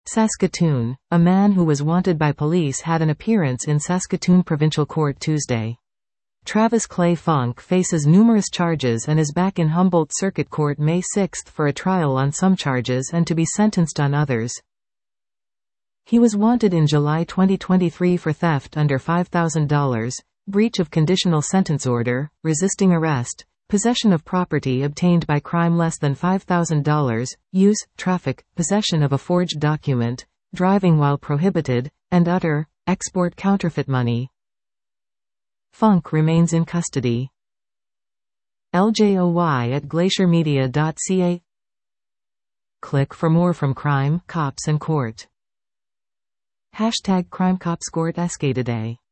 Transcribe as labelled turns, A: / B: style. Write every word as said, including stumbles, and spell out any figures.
A: Saskatoon. A man who was wanted by police had an appearance in Saskatoon Provincial Court Tuesday. Travis Clay Funk faces numerous charges and is back in Humboldt Circuit Court May sixth for a trial on some charges and to be sentenced on others. He was wanted in July twenty twenty-three for theft under five thousand dollars, breach of conditional sentence order, resisting arrest, possession of property obtained by crime less than five thousand dollars, use, traffic, possession of a forged document, driving while prohibited, and utter, export counterfeit money. Funk remains in custody. L J O Y at glacier media dot c a. Click for more from Crime, Cops and Court. Hashtag Crime Cops Court S K today.